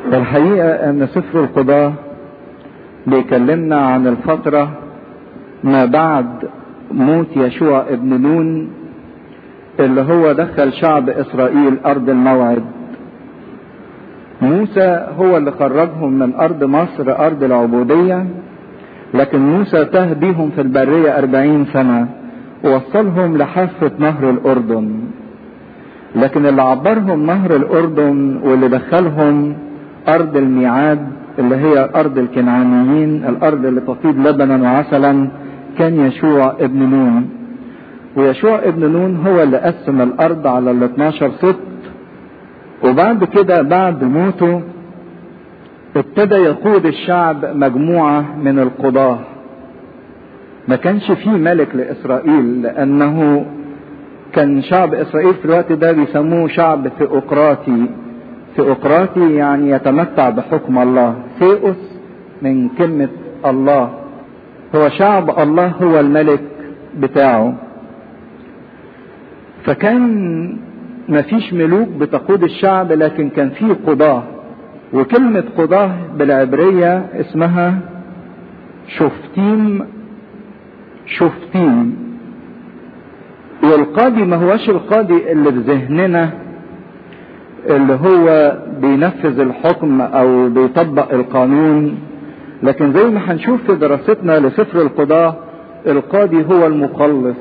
الحقيقة ان سفر القضاة بيكلمنا عن الفترة ما بعد موت يشوع ابن نون اللي هو دخل شعب اسرائيل ارض الموعد. موسى هو اللي خرجهم من ارض مصر ارض العبودية، لكن موسى تاه بيهم في البرية 40 سنة ووصلهم لحافة نهر الاردن. لكن اللي عبرهم نهر الاردن واللي دخلهم ارض الميعاد اللي هي ارض الكنعانيين، الارض اللي تفيض لبنا وعسلا، كان يشوع ابن نون. ويشوع ابن نون هو اللي قسم الارض على ال 12 سبط. وبعد كده بعد موته ابتدى يقود الشعب مجموعة من القضاة. ما كانش فيه ملك لاسرائيل، لانه كان شعب اسرائيل في الوقت ده بيسموه شعب ثيوقراطي. ثيوقراطي يعني يتمتع بحكم الله. ثيوس من كلمة الله، هو شعب الله هو الملك بتاعه. فكان مفيش ملوك بتقود الشعب، لكن كان فيه قضاة. وكلمة قضاة بالعبرية اسمها شفتيم. والقاضي ما هوش القاضي اللي في ذهننا اللي هو بينفذ الحكم او بيطبق القانون، لكن زي ما هنشوف في دراستنا لسفر القضاة القاضي هو المخلص.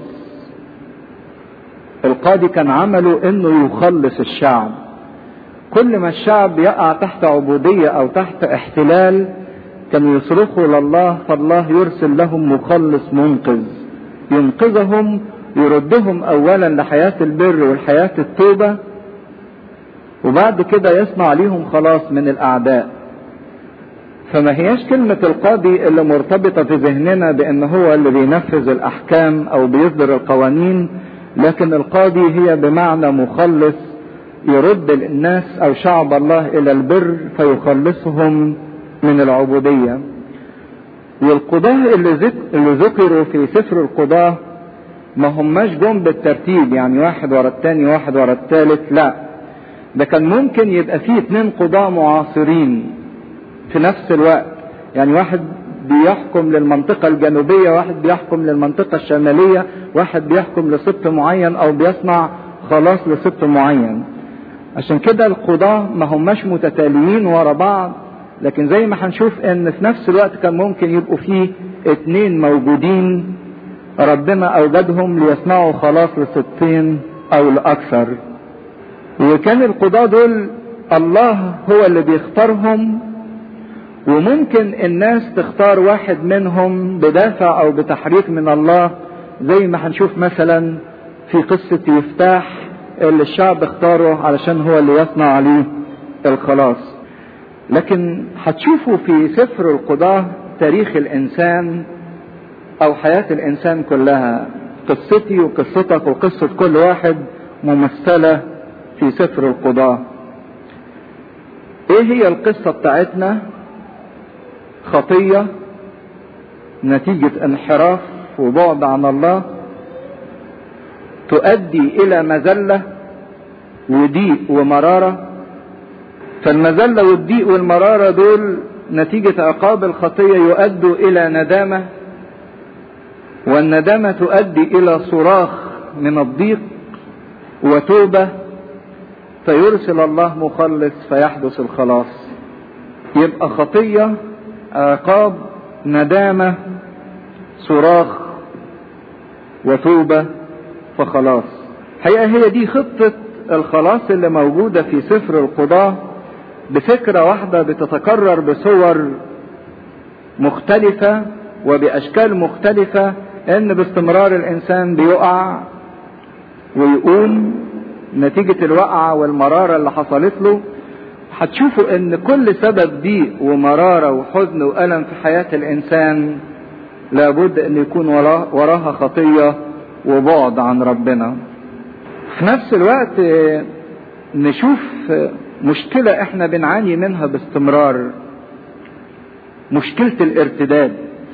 القاضي كان عمله انه يخلص الشعب. كل ما الشعب يقع تحت عبودية او تحت احتلال كانوا يصرخوا لله، فالله يرسل لهم مخلص منقذ ينقذهم، يردهم اولا لحياة البر والحياة التوبة، وبعد كده يصنع ليهم خلاص من الاعداء. فما هياش كلمة القاضي اللي مرتبطة في ذهننا بان هو اللي بينفذ الاحكام او بيصدر القوانين، لكن القاضي هي بمعنى مخلص، يرد الناس او شعب الله الى البر فيخلصهم من العبودية. والقضاة اللي ذكروا في سفر القضاة ما هماش جم بالترتيب، يعني واحد ورا التاني واحد ورا التالت، لا، ده كان ممكن يبقى فيه 2 قضاة معاصرين في نفس الوقت. يعني واحد بيحكم للمنطقة الجنوبية، واحد بيحكم للمنطقة الشمالية، واحد بيحكم لسبط معين او بيصنع خلاص لسبط معين. عشان كده القضاة ما هماش متتاليين ورا بعض، لكن زي ما هنشوف ان في نفس الوقت كان ممكن يبقوا فيه 2 موجودين ربنا اوجدهم ليصنعوا خلاص لسبطين او لاكثر. وكان القضاة دول الله هو اللي بيختارهم، وممكن الناس تختار واحد منهم بدافع او بتحريك من الله، زي ما هنشوف مثلا في قصة يفتاح اللي الشعب اختاره علشان هو اللي يصنع عليه الخلاص. لكن هتشوفوا في سفر القضاة تاريخ الانسان او حياة الانسان كلها، قصتي وقصتك وقصة كل واحد ممثلة في سفر القضاة. ايه هي القصة بتاعتنا؟ خطية نتيجة انحراف وبعد عن الله تؤدي الى مذلة وضيق ومرارة. فالمذلة والضيق والمرارة دول نتيجة عقاب الخطية يؤدوا الى ندامة، والندامة تؤدي الى صراخ من الضيق وتوبة، فيرسل الله مخلص فيحدث الخلاص. يبقى خطية، عقاب، ندامة، صراخ، وتوبة، فخلاص. الحقيقة هي دي خطة الخلاص اللي موجودة في سفر القضاة، بفكرة واحدة بتتكرر بصور مختلفة وبأشكال مختلفة، ان باستمرار الانسان بيقع ويقوم نتيجة الوقعة والمرارة اللي حصلت له. هتشوفوا ان كل سبب ضيق ومرارة وحزن وألم في حياة الانسان لابد ان يكون وراها خطية وبعد عن ربنا. في نفس الوقت نشوف مشكلة احنا بنعاني منها باستمرار، مشكلة الارتداد.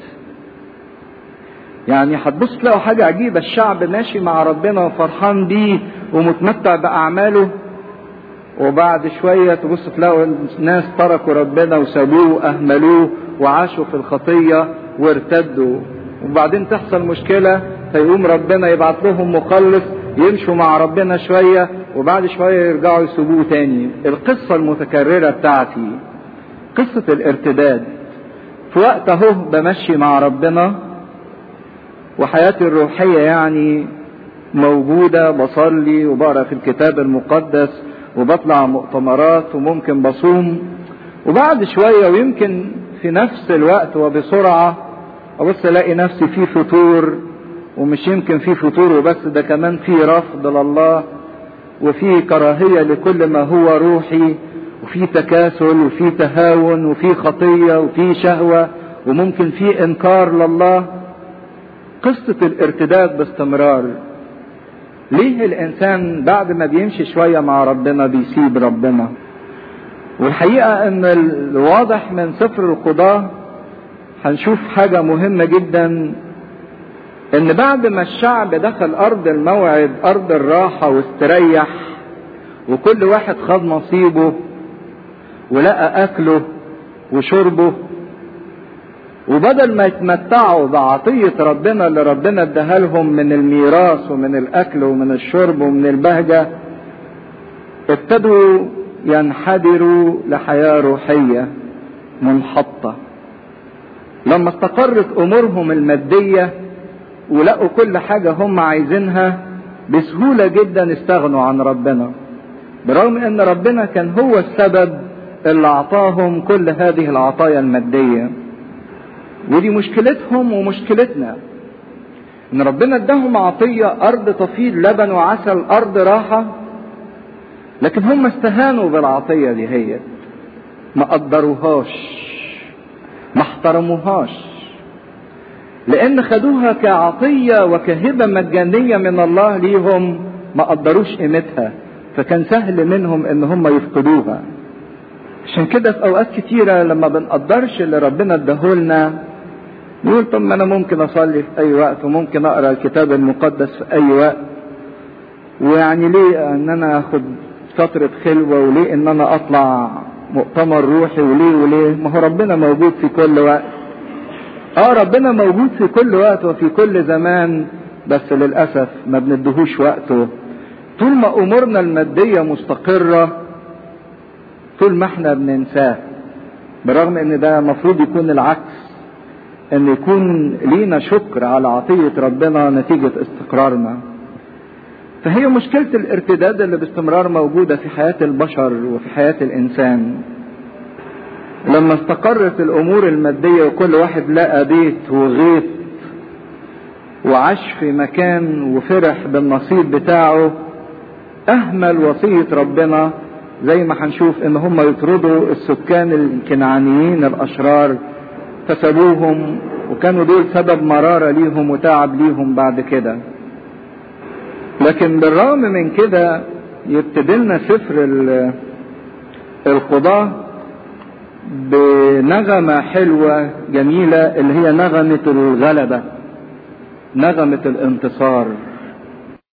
يعني هتبص تلاقوا حاجة عجيبة، الشعب ماشي مع ربنا وفرحان بيه ومتمتع بأعماله، وبعد شوية تبص تلاقوا ناس تركوا ربنا وسابوه واهملوه وعاشوا في الخطية وارتدوا، وبعدين تحصل مشكلة فيقوم ربنا يبعت لهم مخلص يمشوا مع ربنا شوية وبعد شوية يرجعوا يسيبوه تاني. القصة المتكررة بتاعتي قصة الارتداد. في وقت اهو بمشي مع ربنا وحياتي الروحية يعني موجودة، بصلي وبقرأ في الكتاب المقدس وبطلع مؤتمرات وممكن بصوم، وبعد شوية ويمكن في نفس الوقت وبسرعة أبص ألاقي نفسي في فتور، ومش يمكن في فتور وبس، ده كمان في رفض لله وفي كراهية لكل ما هو روحي، وفي تكاسل وفي تهاون وفي خطية وفي شهوة وممكن في إنكار لله. قصة الارتداد باستمرار. ليه الإنسان بعد ما بيمشي شوية مع ربنا بيسيب ربنا؟ والحقيقة ان الواضح من سفر القضاة هنشوف حاجة مهمة جدا، ان بعد ما الشعب دخل ارض الموعد ارض الراحة واستريح وكل واحد خد نصيبه ولقى اكله وشربه، وبدل ما يتمتعوا بعطية ربنا اللي ربنا اداها لهم من الميراث ومن الاكل ومن الشرب ومن البهجة، ابتدوا ينحدروا لحياة روحية منحطة. لما استقرت امورهم المادية ولقوا كل حاجة هم عايزينها بسهولة جدا استغنوا عن ربنا، برغم ان ربنا كان هو السبب اللي اعطاهم كل هذه العطايا المادية. ودي مشكلتهم ومشكلتنا، ان ربنا اداهم عطية ارض تفيض لبن وعسل، ارض راحة، لكن هم استهانوا بالعطية دي، هي ما قدروهاش ما احترموهاش، لان خدوها كعطية وكهبة مجانية من الله ليهم، ما قدروش قيمتها، فكان سهل منهم ان هم يفقدوها. عشان كده في اوقات كتيرة لما بنقدرش اللي ربنا اداهولنا نقول طب ما انا ممكن اصلي في اي وقت وممكن اقرا الكتاب المقدس في اي وقت، ويعني ليه ان انا اخد فترة خلوة، وليه ان انا اطلع مؤتمر روحي، وليه ما هو ربنا موجود في كل وقت. ربنا موجود في كل وقت وفي كل زمان، بس للأسف ما بندهوش وقته. طول ما امورنا المادية مستقرة طول ما احنا بننساه، برغم ان ده مفروض يكون العكس، ان يكون لينا شكر على عطية ربنا نتيجة استقرارنا. فهي مشكلة الارتداد اللي باستمرار موجودة في حياة البشر وفي حياة الانسان. لما استقرت الامور المادية وكل واحد لقى بيت وغيط وعاش في مكان وفرح بالنصيب بتاعه، اهمل وصية ربنا، زي ما هنشوف ان هم يطردوا السكان الكنعانيين الاشرار، فسابوهم وكانوا دول سبب مرارة ليهم وتعب ليهم بعد كده. لكن بالرغم من كده يبتدي لنا سفر القضاة بنغمة حلوة جميلة، اللي هي نغمة الغلبة، نغمة الانتصار.